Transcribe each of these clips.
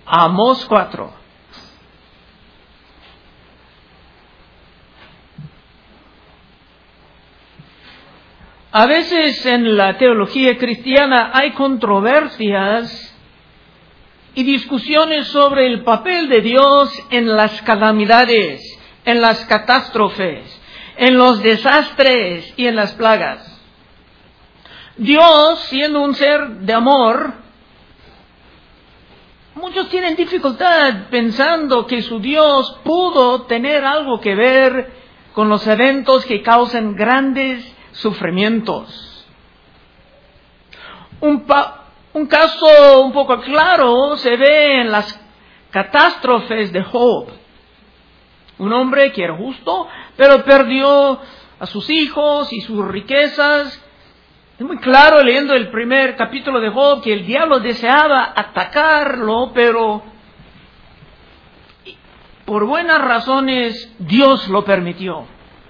Amós 4. A veces en la teología cristiana hay controversias y discusiones sobre el papel de Dios en las calamidades, en las catástrofes, en los desastres y en las plagas. Dios, siendo un ser de amor, muchos tienen dificultad pensando que su Dios pudo tener algo que ver con los eventos que causan grandes sufrimientos. Un caso un poco claro se ve en las catástrofes de Job. Un hombre que era justo, pero perdió a sus hijos y sus riquezas. Es muy claro leyendo el primer capítulo de Job que el diablo deseaba atacarlo, pero por buenas razones Dios lo permitió.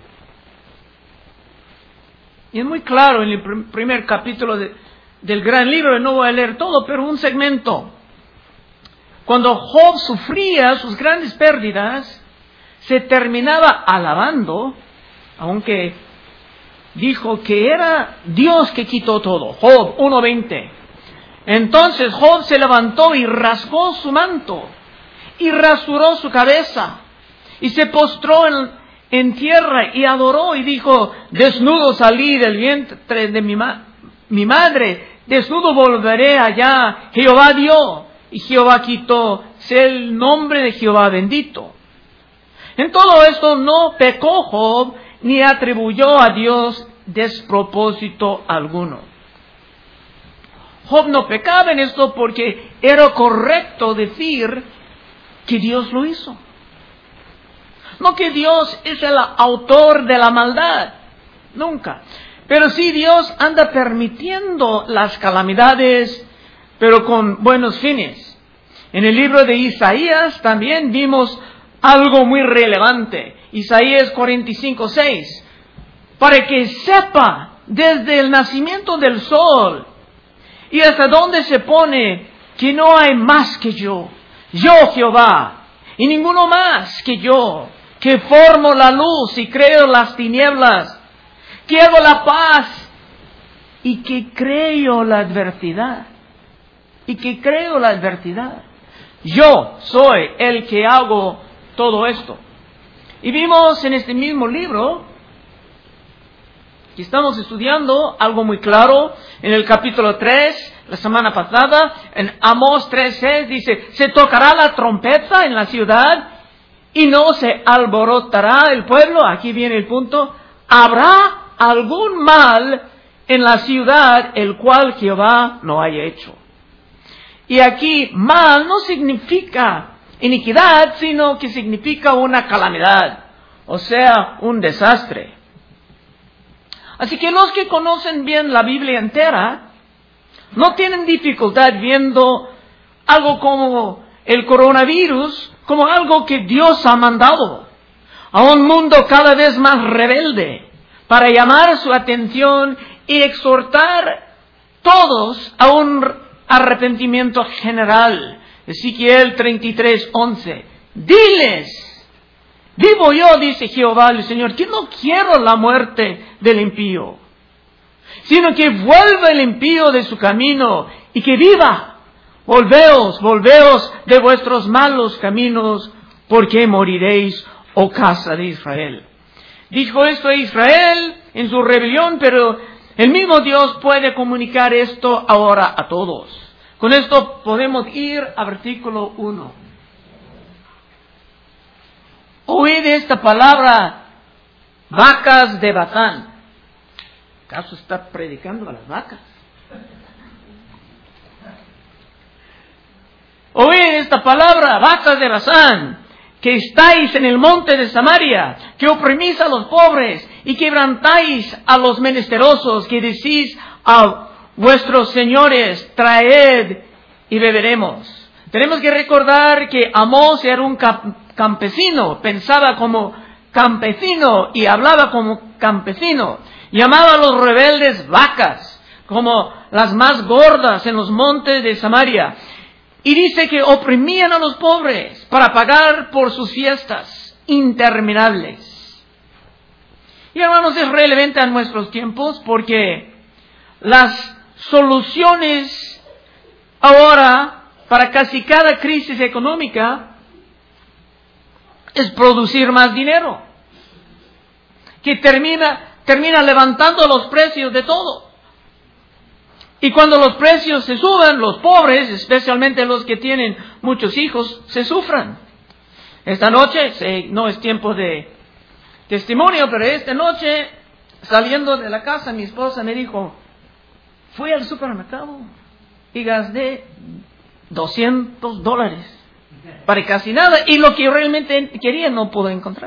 Y es muy claro en el primer capítulo del gran libro, no voy a leer todo, pero un segmento. Cuando Job sufría sus grandes pérdidas, se terminaba alabando, aunque dijo que era Dios que quitó todo. Job 1:20. Entonces Job se levantó y rasgó su manto, y rasuró su cabeza, y se postró en tierra y adoró, y dijo: desnudo salí del vientre de mi madre, desnudo volveré allá. Jehová dio, y Jehová quitó, sea el nombre de Jehová bendito. En todo esto no pecó Job, ni atribuyó a Dios despropósito alguno. Job no pecaba en esto porque era correcto decir que Dios lo hizo. No que Dios es el autor de la maldad, nunca. Pero sí Dios anda permitiendo las calamidades, pero con buenos fines. En el libro de Isaías también vimos algo muy relevante. Isaías 45:6. Para que sepa desde el nacimiento del sol y hasta dónde se pone que no hay más que yo Jehová, y ninguno más que yo, que formo la luz y creo las tinieblas, que hago la paz y que creo la adversidad. Yo soy el que hago todo esto. Y vimos en este mismo libro que estamos estudiando algo muy claro en el capítulo 3, la semana pasada, en Amós 3:6 dice: se tocará la trompeta en la ciudad y no se alborotará el pueblo. Aquí viene el punto: habrá algún mal en la ciudad el cual Jehová no haya hecho. Y aquí mal no significa iniquidad, sino que significa una calamidad, o sea, un desastre. Así que los que conocen bien la Biblia entera no tienen dificultad viendo algo como el coronavirus como algo que Dios ha mandado a un mundo cada vez más rebelde para llamar su atención y exhortar todos a un arrepentimiento general. Ezequiel 33:11. Diles: vivo yo, dice Jehová el Señor, que no quiero la muerte del impío, sino que vuelva el impío de su camino y que viva. Volveos de vuestros malos caminos, porque moriréis, oh casa de Israel. Dijo esto a Israel en su rebelión, pero el mismo Dios puede comunicar esto ahora a todos. Con esto podemos ir al versículo 1. Oíd esta palabra, vacas de Basán. ¿Acaso está predicando a las vacas? Oíd esta palabra, vacas de Basán, que estáis en el monte de Samaria, que oprimís a los pobres y quebrantáis a los menesterosos, que decís a vuestros señores: traed y beberemos. Tenemos que recordar que Amós era un campesino, pensaba como campesino y hablaba como campesino. Llamaba a los rebeldes vacas, como las más gordas en los montes de Samaria. Y dice que oprimían a los pobres para pagar por sus fiestas interminables. Y hermanos, es relevante a nuestros tiempos porque las soluciones ahora para casi cada crisis económica es producir más dinero, que termina levantando los precios de todo. Y cuando los precios se suben, los pobres, especialmente los que tienen muchos hijos, se sufran. Esta noche, no es tiempo de testimonio, pero esta noche, saliendo de la casa, mi esposa me dijo, fui al supermercado y gasté $200 para casi nada, y lo que realmente quería no pude encontrar.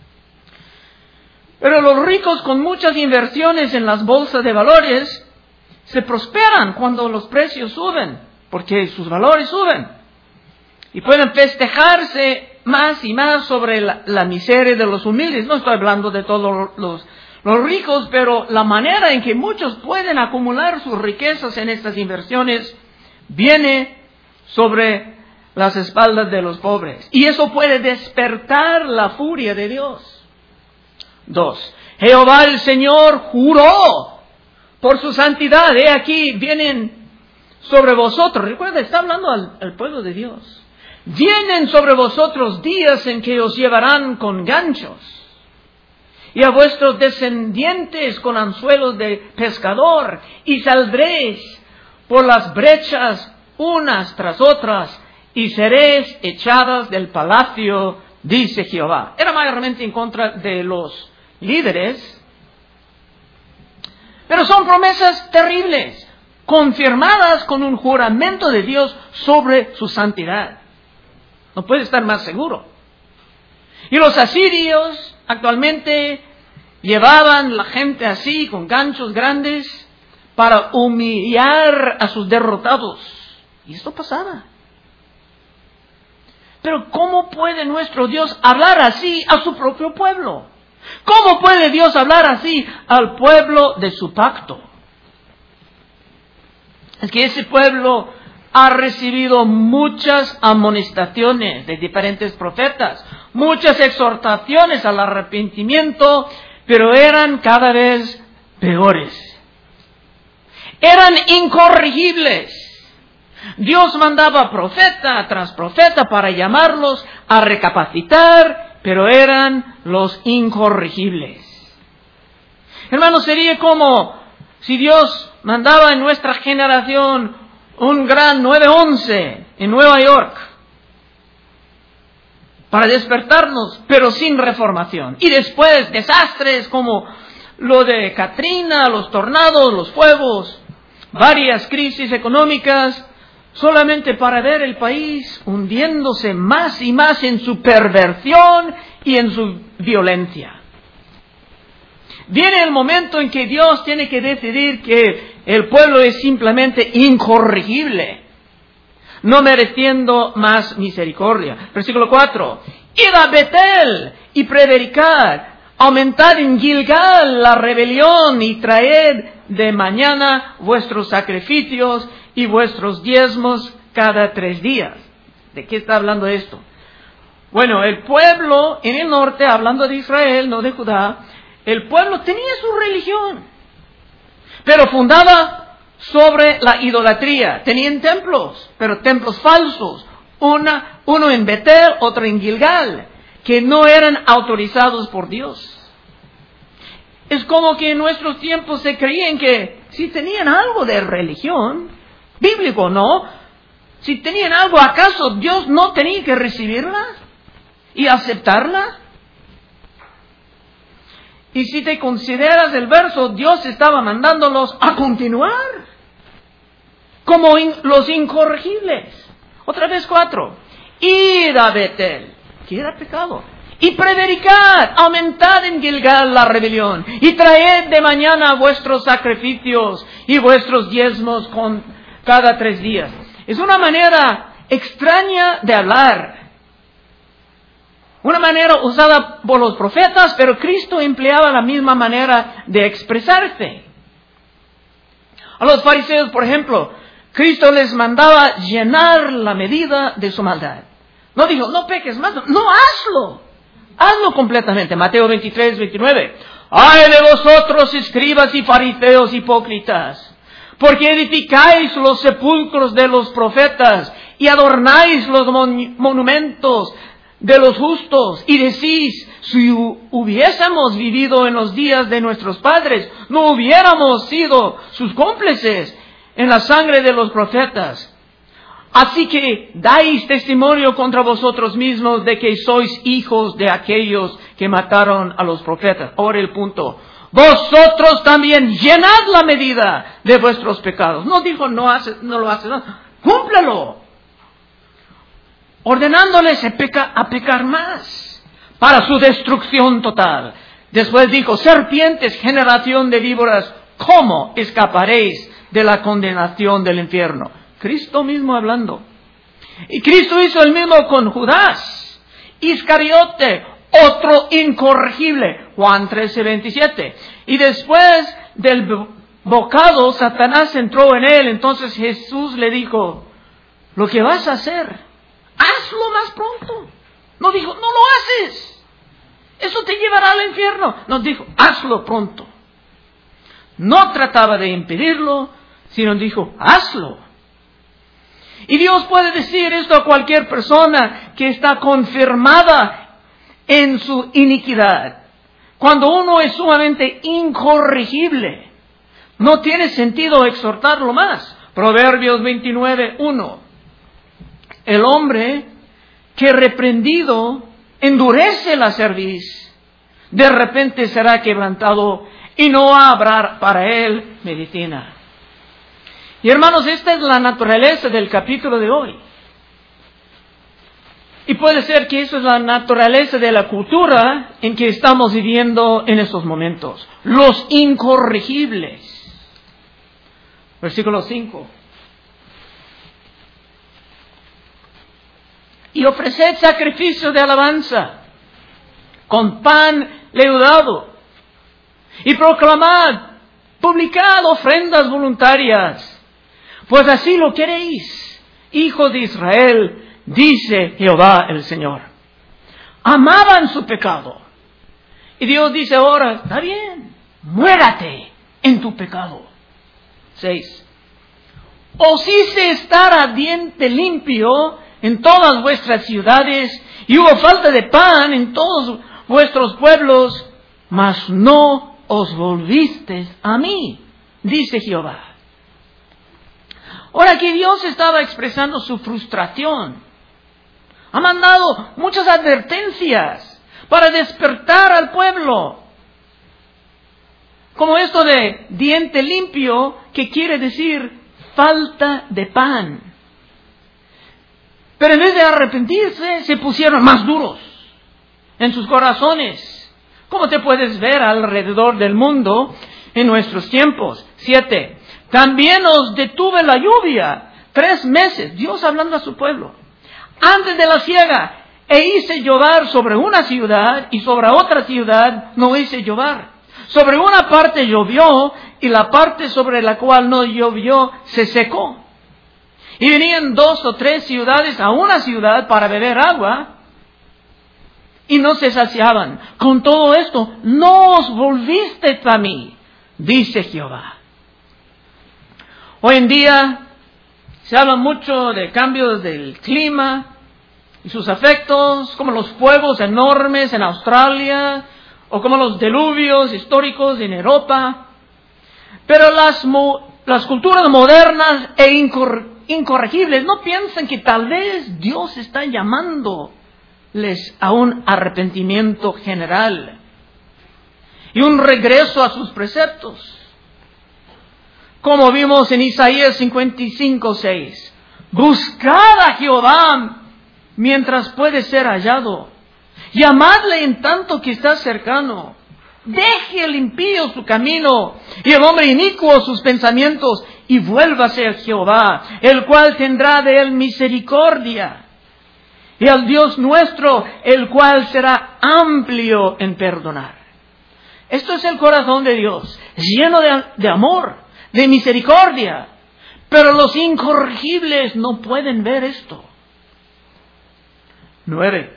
Pero los ricos con muchas inversiones en las bolsas de valores se prosperan cuando los precios suben, porque sus valores suben, y pueden festejarse más y más sobre la miseria de los humildes. No estoy hablando de todos los ricos, pero la manera en que muchos pueden acumular sus riquezas en estas inversiones viene sobre las espaldas de los pobres. Y eso puede despertar la furia de Dios. 2. Jehová el Señor juró por su santidad. He aquí vienen sobre vosotros. Recuerda, está hablando al pueblo de Dios. Vienen sobre vosotros días en que os llevarán con ganchos, y a vuestros descendientes con anzuelos de pescador, y saldréis por las brechas unas tras otras, y seréis echadas del palacio, dice Jehová. Era mayormente en contra de los líderes, pero son promesas terribles, confirmadas con un juramento de Dios sobre su santidad. No puede estar más seguro. Y los asirios actualmente llevaban la gente así, con ganchos grandes, para humillar a sus derrotados. Y esto pasaba. Pero ¿cómo puede nuestro Dios hablar así a su propio pueblo? ¿Cómo puede Dios hablar así al pueblo de su pacto? Es que ese pueblo ha recibido muchas amonestaciones de diferentes profetas, muchas exhortaciones al arrepentimiento, pero eran cada vez peores. Eran incorregibles. Dios mandaba profeta tras profeta para llamarlos a recapacitar, pero eran los incorregibles. Hermanos, sería como si Dios mandaba en nuestra generación un gran 9/11 en Nueva York para despertarnos, pero sin reformación. Y después desastres como lo de Katrina, los tornados, los fuegos, varias crisis económicas, solamente para ver el país hundiéndose más y más en su perversión y en su violencia. Viene el momento en que Dios tiene que decidir que el pueblo es simplemente incorregible, no mereciendo más misericordia. Versículo 4. Id a Betel y prevaricad, aumentad en Gilgal la rebelión y traed de mañana vuestros sacrificios y vuestros diezmos cada 3 días. ¿De qué está hablando esto? Bueno, el pueblo en el norte, hablando de Israel, no de Judá, el pueblo tenía su religión, pero fundada sobre la idolatría. Tenían templos, pero templos falsos. Uno en Betel, otro en Gilgal, que no eran autorizados por Dios. Es como que en nuestros tiempos se creían que si tenían algo de religión, bíblico no, si tenían algo, ¿acaso Dios no tenía que recibirla y aceptarla? Y si te consideras el verso, Dios estaba mandándolos a continuar como los incorregibles. Otra vez 4. Id a Betel, que era pecado, y prevaricad, aumentad en Gilgal la rebelión, y traed de mañana vuestros sacrificios y vuestros diezmos con cada 3 días. Es una manera extraña de hablar. Una manera usada por los profetas, pero Cristo empleaba la misma manera de expresarse. A los fariseos, por ejemplo, Cristo les mandaba llenar la medida de su maldad. No dijo, no peques más, no, hazlo. Hazlo completamente. Mateo 23, 29. ¡Ay de vosotros, escribas y fariseos hipócritas! Porque edificáis los sepulcros de los profetas y adornáis los monumentos de los justos, y decís, si hubiésemos vivido en los días de nuestros padres, no hubiéramos sido sus cómplices en la sangre de los profetas. Así que dais testimonio contra vosotros mismos de que sois hijos de aquellos que mataron a los profetas. Ahora el punto. Vosotros también llenad la medida de vuestros pecados. No dijo no lo haces, no. Cúmplelo. Ordenándoles a pecar más para su destrucción total. Después dijo, serpientes, generación de víboras, ¿cómo escaparéis de la condenación del infierno? Cristo mismo hablando. Y Cristo hizo el mismo con Judas Iscariote, otro incorregible. Juan 13:27. Y después del bocado, Satanás entró en él. Entonces Jesús le dijo, lo que vas a hacer, hazlo más pronto. No dijo, no lo haces, eso te llevará al infierno. No, dijo, hazlo pronto. No trataba de impedirlo, sino dijo, hazlo. Y Dios puede decir esto a cualquier persona que está confirmada en su iniquidad. Cuando uno es sumamente incorregible, no tiene sentido exhortarlo más. Proverbios 29:1. El hombre que reprendido endurece la cerviz, de repente será quebrantado y no habrá para él medicina. Y hermanos, esta es la naturaleza del capítulo de hoy. Y puede ser que eso es la naturaleza de la cultura en que estamos viviendo en estos momentos. Los incorregibles. Versículo 5. Y ofreced sacrificio de alabanza con pan leudado. Y proclamad, publicad ofrendas voluntarias. Pues así lo queréis, hijos de Israel, dice Jehová el Señor. Amaban su pecado. Y Dios dice ahora, está bien, muérate en tu pecado. 6. Os hice estar a diente limpio en todas vuestras ciudades, y hubo falta de pan en todos vuestros pueblos, mas no os volvisteis a mí, dice Jehová. Ahora aquí Dios estaba expresando su frustración. Ha mandado muchas advertencias para despertar al pueblo. Como esto de diente limpio, que quiere decir falta de pan. Pero en vez de arrepentirse, se pusieron más duros en sus corazones. Como te puedes ver alrededor del mundo en nuestros tiempos. 7. También os detuve la lluvia 3 meses, Dios hablando a su pueblo, antes de la siega, e hice llover sobre una ciudad y sobre otra ciudad no hice llover. Sobre una parte llovió y la parte sobre la cual no llovió se secó. Y venían 2 o 3 ciudades a una ciudad para beber agua y no se saciaban. Con todo esto, no os volvisteis a mí, dice Jehová. Hoy en día se habla mucho de cambios del clima y sus efectos, como los fuegos enormes en Australia o como los diluvios históricos en Europa. Pero las culturas modernas e incorregibles no piensan que tal vez Dios está llamándoles a un arrepentimiento general y un regreso a sus preceptos. Como vimos en Isaías 55:6. Buscad a Jehová mientras puede ser hallado. Llamadle en tanto que está cercano. Deje el impío su camino y el hombre inicuo sus pensamientos, y vuélvase a Jehová, el cual tendrá de él misericordia, y al Dios nuestro, el cual será amplio en perdonar. Esto es el corazón de Dios, lleno de amor, de misericordia, Pero los incorregibles no pueden ver esto. 9.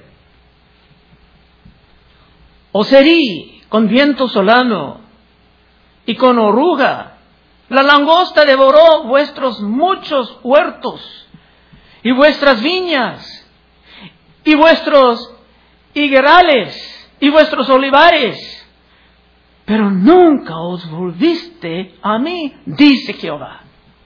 Os herí con viento solano y con oruga. La langosta devoró vuestros muchos huertos y vuestras viñas y vuestros higuerales y vuestros olivares. Pero nunca os volviste a mí, dice Jehová.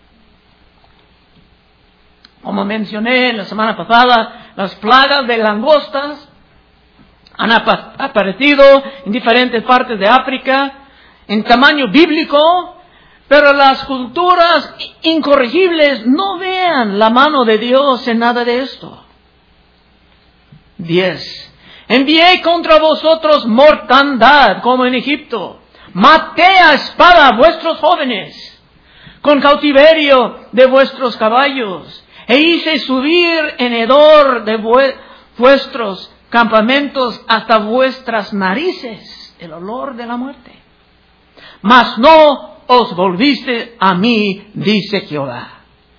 Como mencioné la semana pasada, las plagas de langostas han aparecido en diferentes partes de África, en tamaño bíblico, pero las culturas incorregibles no vean la mano de Dios en nada de esto. 10. Envié contra vosotros mortandad como en Egipto. Maté a espada a vuestros jóvenes, con cautiverio de vuestros caballos, e hice subir en hedor de vuestros campamentos hasta vuestras narices el olor de la muerte. Mas no os volviste a mí, dice Jehová.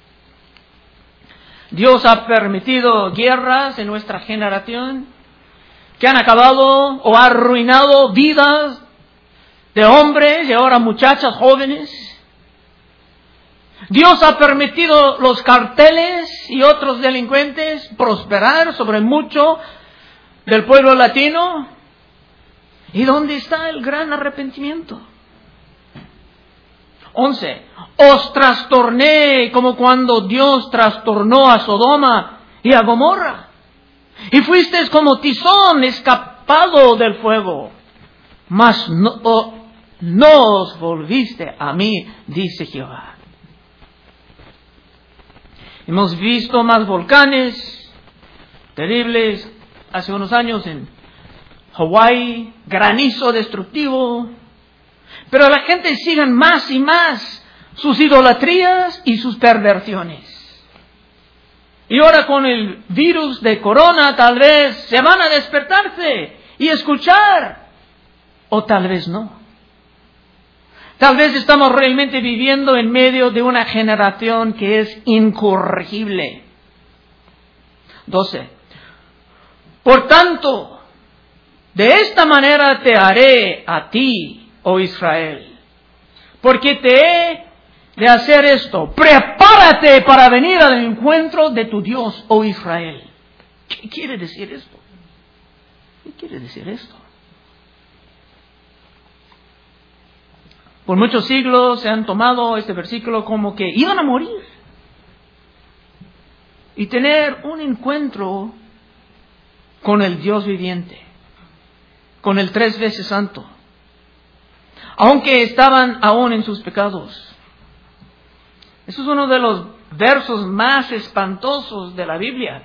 Dios ha permitido guerras en nuestra generación que han acabado o arruinado vidas de hombres y ahora muchachas jóvenes. Dios ha permitido los carteles y otros delincuentes prosperar sobre mucho del pueblo latino. ¿Y dónde está el gran arrepentimiento? 11. Os trastorné como cuando Dios trastornó a Sodoma y a Gomorra. Y fuisteis como tizón escapado del fuego. Mas no os volviste a mí, dice Jehová. Hemos visto más volcanes terribles hace unos años en Hawái, granizo destructivo. Pero la gente sigue más y más sus idolatrías y sus perversiones. Y ahora con el virus de corona tal vez se van a despertarse y escuchar. O tal vez no. Tal vez estamos realmente viviendo en medio de una generación que es incorregible. 12. Por tanto, de esta manera te haré a ti, oh Israel, porque te he de hacer esto. Prepárate para venir al encuentro de tu Dios, oh Israel. ¿Qué quiere decir esto? ¿Qué quiere decir esto? Por muchos siglos se han tomado este versículo como que iban a morir y tener un encuentro con el Dios viviente, con el 3 veces santo, aunque estaban aún en sus pecados. Eso es uno de los versos más espantosos de la Biblia.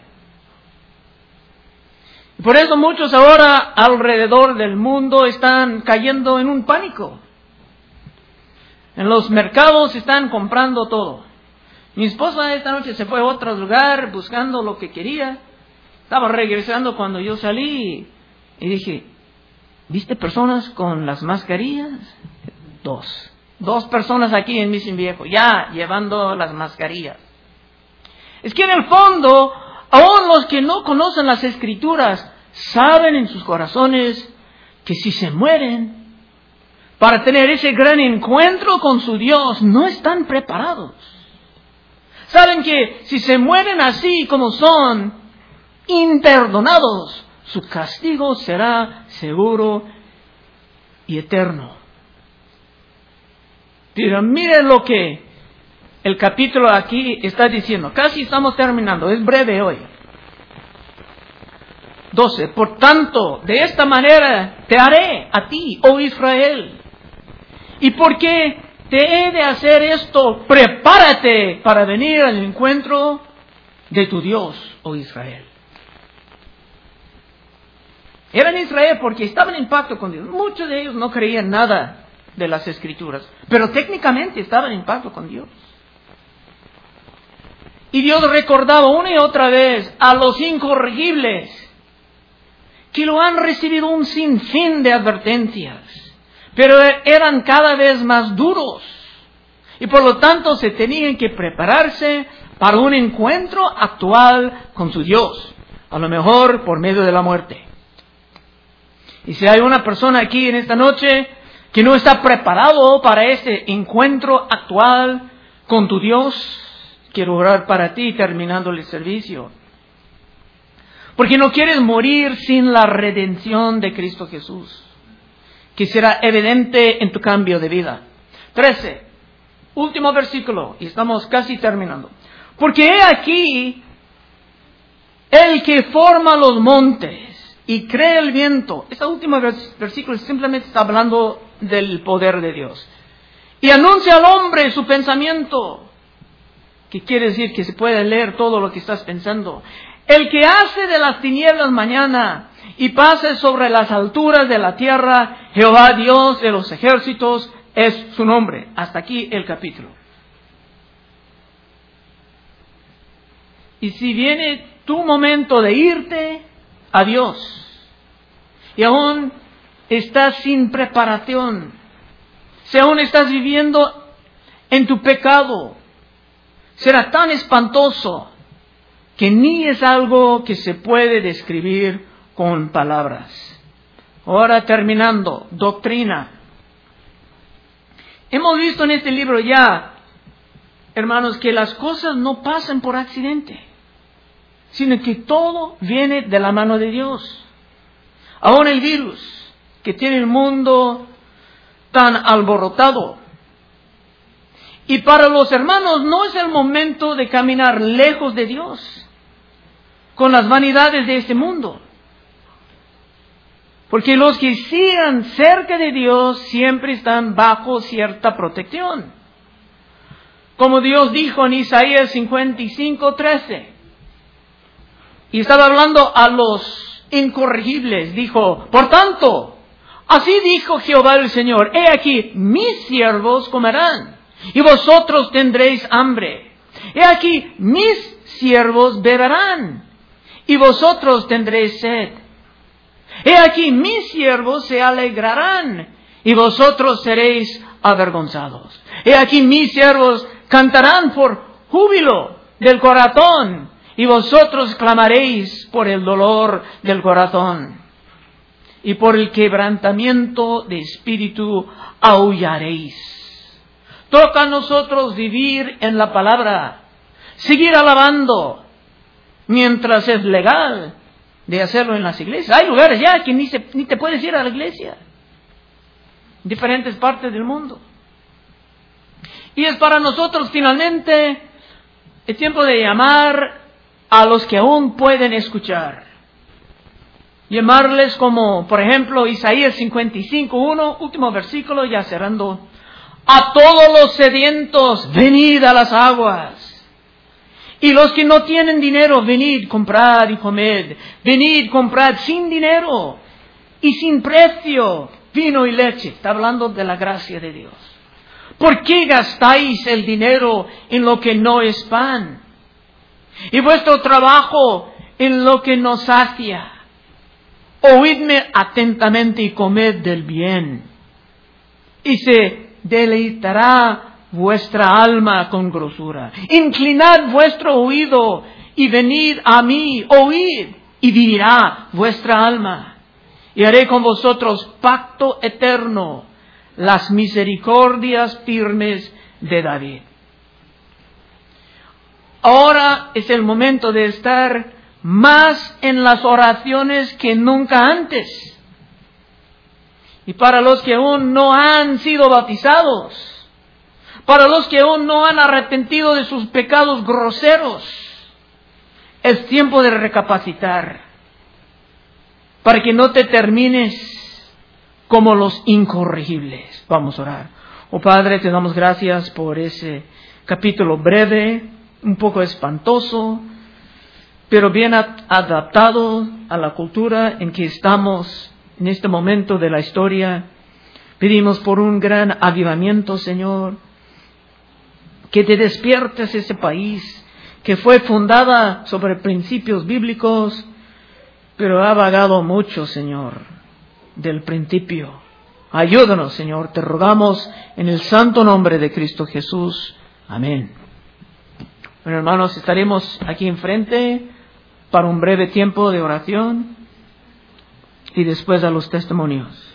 Por eso muchos ahora alrededor del mundo están cayendo en un pánico. En los mercados están comprando todo. Mi esposa esta noche se fue a otro lugar buscando lo que quería. Estaba regresando cuando yo salí y dije, ¿viste personas con las mascarillas? 2 personas aquí en Mission Viejo, ya llevando las mascarillas. Es que en el fondo, aún los que no conocen las Escrituras, saben en sus corazones que si se mueren para tener ese gran encuentro con su Dios, no están preparados. Saben que si se mueren así como son, imperdonados, su castigo será seguro y eterno. Pero miren lo que el capítulo aquí está diciendo. Casi estamos terminando, es breve hoy. 12. Por tanto, de esta manera te haré a ti, oh Israel. ¿Y por qué te he de hacer esto? Prepárate para venir al encuentro de tu Dios, oh Israel. Eran Israel porque estaban en pacto con Dios. Muchos de ellos no creían nada de las Escrituras, pero técnicamente estaban en pacto con Dios. Y Dios recordaba una y otra vez a los incorregibles que lo han recibido un sinfín de advertencias, pero eran cada vez más duros. Y por lo tanto se tenían que prepararse para un encuentro actual con su Dios, a lo mejor por medio de la muerte. Y si hay una persona aquí en esta noche que no está preparado para este encuentro actual con tu Dios, quiero orar para ti terminando el servicio. Porque no quieres morir sin la redención de Cristo Jesús, que será evidente en tu cambio de vida. 13, último versículo, y estamos casi terminando. Porque he aquí el que forma los montes y crea el viento. Este último versículo simplemente está hablando del poder de Dios. Y anuncia al hombre su pensamiento, que quiere decir que se puede leer todo lo que estás pensando. El que hace de las tinieblas mañana y pase sobre las alturas de la tierra, Jehová Dios de los ejércitos es su nombre. Hasta aquí el capítulo. Y si viene tu momento de irte, adiós. Y aún estás sin preparación, si aún estás viviendo en tu pecado, será tan espantoso que ni es algo que se puede describir con palabras. Ahora terminando, doctrina. Hemos visto en este libro ya, hermanos, que las cosas no pasan por accidente, sino que todo viene de la mano de Dios. Aún el virus que tiene el mundo tan alborotado. Y para los hermanos no es el momento de caminar lejos de Dios con las vanidades de este mundo. Porque los que sigan cerca de Dios siempre están bajo cierta protección. Como Dios dijo en Isaías 55:13. Y estaba hablando a los incorregibles. Dijo, por tanto, así dijo Jehová el Señor, he aquí, mis siervos comerán, y vosotros tendréis hambre. He aquí, mis siervos beberán, y vosotros tendréis sed. He aquí, mis siervos se alegrarán, y vosotros seréis avergonzados. He aquí, mis siervos cantarán por júbilo del corazón, y vosotros clamaréis por el dolor del corazón. Y por el quebrantamiento de espíritu aullaréis. Toca a nosotros vivir en la palabra, seguir alabando, mientras es legal de hacerlo en las iglesias. Hay lugares ya que ni te puedes ir a la iglesia, en diferentes partes del mundo. Y es para nosotros finalmente el tiempo de llamar a los que aún pueden escuchar. Llamarles como, por ejemplo, Isaías 55:1, último versículo, ya cerrando. A todos los sedientos, venid a las aguas. Y los que no tienen dinero, venid, comprad y comed. Venid, comprad sin dinero y sin precio vino y leche. Está hablando de la gracia de Dios. ¿Por qué gastáis el dinero en lo que no es pan? Y vuestro trabajo en lo que no sacia. Oídme atentamente y comed del bien. Y se deleitará vuestra alma con grosura. Inclinad vuestro oído y venid a mí, oíd, y vivirá vuestra alma. Y haré con vosotros pacto eterno, las misericordias firmes de David. Ahora es el momento de estar más en las oraciones que nunca antes. Y para los que aún no han sido bautizados, para los que aún no han arrepentido de sus pecados groseros, es tiempo de recapacitar, para que no te termines como los incorregibles. Vamos a orar. Oh Padre, te damos gracias por ese capítulo breve, un poco espantoso, pero bien adaptado a la cultura en que estamos en este momento de la historia. Pedimos por un gran avivamiento, Señor, que te despiertes ese país que fue fundada sobre principios bíblicos, pero ha vagado mucho, Señor, del principio. Ayúdanos, Señor, te rogamos en el santo nombre de Cristo Jesús. Amén. Bueno, hermanos, estaremos aquí enfrente para un breve tiempo de oración y después a los testimonios.